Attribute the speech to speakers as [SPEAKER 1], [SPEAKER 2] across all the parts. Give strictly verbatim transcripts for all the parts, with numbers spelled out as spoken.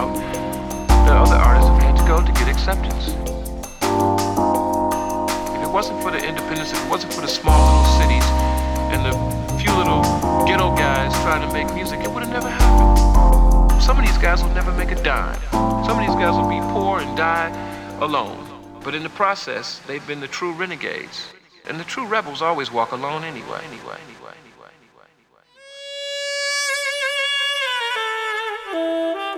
[SPEAKER 1] route that other artists have had to go to get acceptance. If it wasn't for the independence, if it wasn't for the small little cities and the few little ghetto guys trying to make music, it would have never happened. Some of these guys will never make a dime. Some of these guys will be poor and die alone. But in the process, they've been the true renegades. And the true rebels always walk alone anyway, anyway, anyway, anyway, anyway, anyway.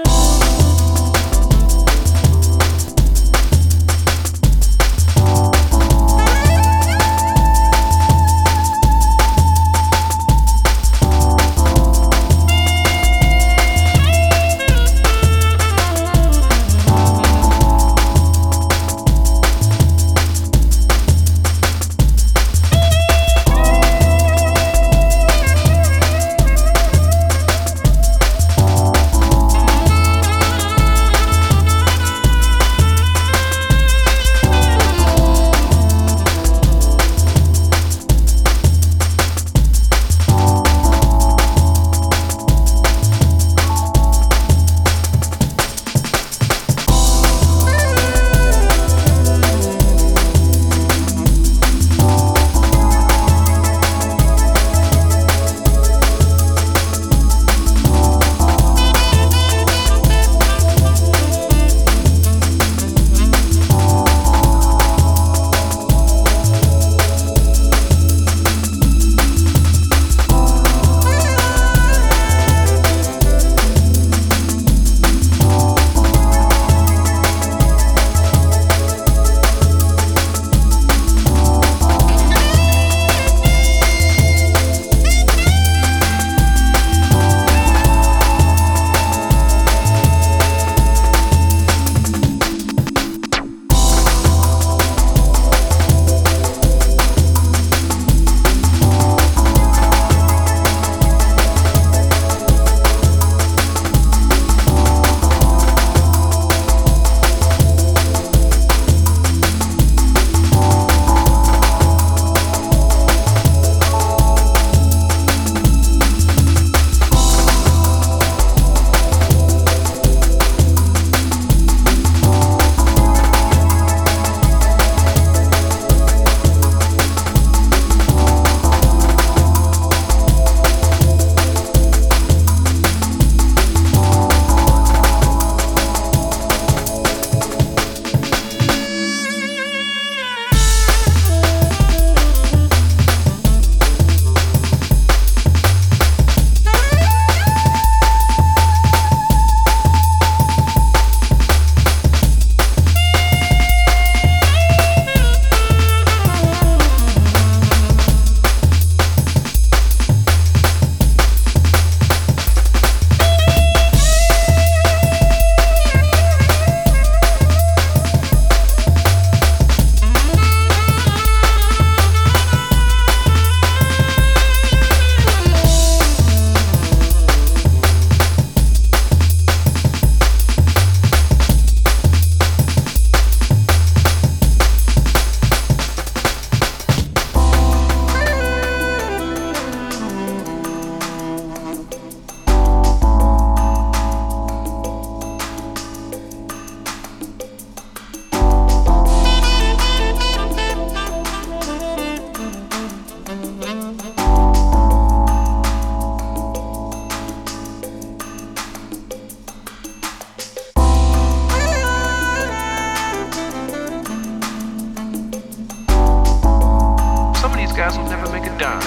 [SPEAKER 1] Guys will never make a dime.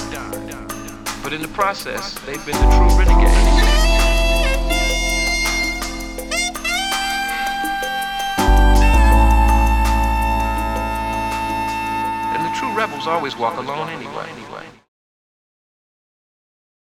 [SPEAKER 1] But in the process, they've been the true renegades. And the true rebels always walk alone anyway, anyway.